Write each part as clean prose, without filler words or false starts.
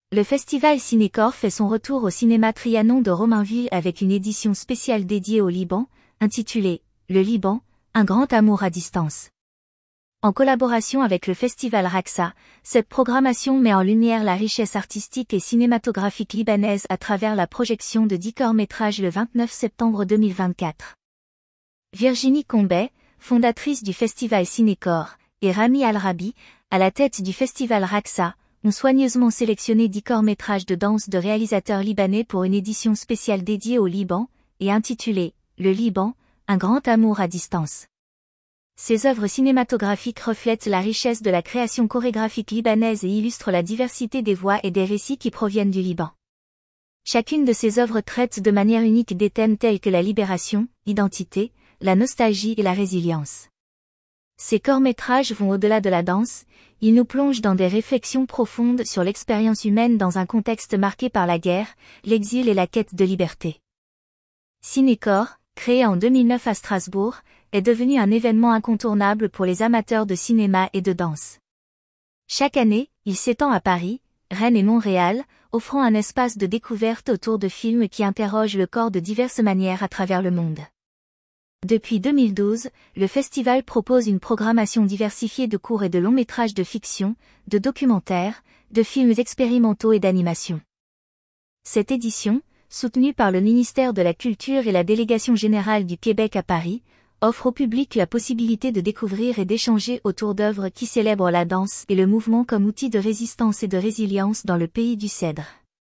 Le festival Cinécor fait son retour au cinéma Trianon de Romainville avec une édition spéciale dédiée au Liban, intitulée « Le Liban, un grand amour à distance ». En collaboration avec le festival Raksa, cette programmation met en lumière la richesse artistique et cinématographique libanaise à travers la projection de 10 courts-métrages le 29 septembre 2024. Virginie Combet, fondatrice du festival Cinécor, et Rami Al-Rabi, à la tête du festival Raksa, ont soigneusement sélectionné 10 courts-métrages de danse de réalisateurs libanais pour une édition spéciale dédiée au Liban, et intitulée « Le Liban, un grand amour à distance ». Ces œuvres cinématographiques reflètent la richesse de la création chorégraphique libanaise et illustrent la diversité des voix et des récits qui proviennent du Liban. Chacune de ces œuvres traite de manière unique des thèmes tels que la libération, l'identité, la nostalgie et la résilience. Ces courts-métrages vont au-delà de la danse, ils nous plongent dans des réflexions profondes sur l'expérience humaine dans un contexte marqué par la guerre, l'exil et la quête de liberté. Cinécor, créé en 2009 à Strasbourg, est devenu un événement incontournable pour les amateurs de cinéma et de danse. Chaque année, il s'étend à Paris, Rennes et Montréal, offrant un espace de découverte autour de films qui interrogent le corps de diverses manières à travers le monde. Depuis 2012, le festival propose une programmation diversifiée de courts et de longs métrages de fiction, de documentaires, de films expérimentaux et d'animation. Cette édition, soutenue par le ministère de la Culture et la Délégation générale du Québec à Paris, offre au public la possibilité de découvrir et d'échanger autour d'œuvres qui célèbrent la danse et le mouvement comme outil de résistance et de résilience dans le pays du cèdre.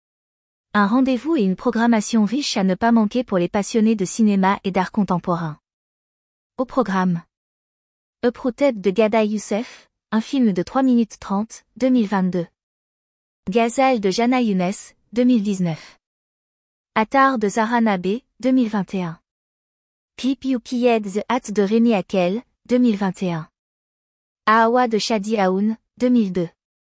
Un rendez-vous et une programmation riche à ne pas manquer pour les passionnés de cinéma et d'art contemporain. Au programme. Uprooted de Ghada Youssef, un film de 3 minutes 30, 2022. Ghazal de Jana Younes, 2019. Attar de Zahra Nabé, 2021. Clip You Kiyed the Hat de Rémi Akel, 2021. Ahawa de Shadi Aoun, 2002.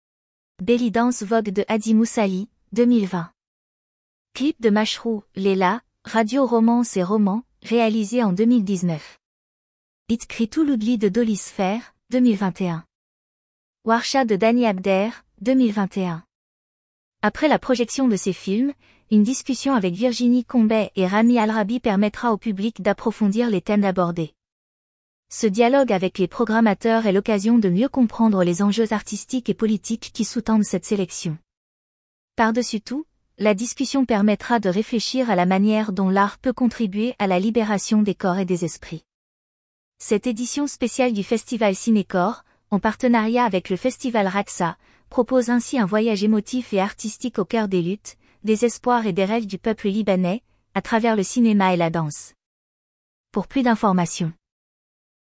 Belly Dance Vogue de Hadi Moussali, 2020. Clip de Mashrou, Léla, radio romance et roman, réalisé en 2019. Itkri Touloudli de Dolis Fer, 2021. Warsha de Dani Abder, 2021. Après la projection de ces films, une discussion avec Virginie Combet et Rami Al-Rabi permettra au public d'approfondir les thèmes abordés. Ce dialogue avec les programmateurs est l'occasion de mieux comprendre les enjeux artistiques et politiques qui sous-tendent cette sélection. Par-dessus tout, la discussion permettra de réfléchir à la manière dont l'art peut contribuer à la libération des corps et des esprits. Cette édition spéciale du festival Cinécor, en partenariat avec le festival Raksa, propose ainsi un voyage émotif et artistique au cœur des luttes, des espoirs et des rêves du peuple libanais, à travers le cinéma et la danse. Pour plus d'informations.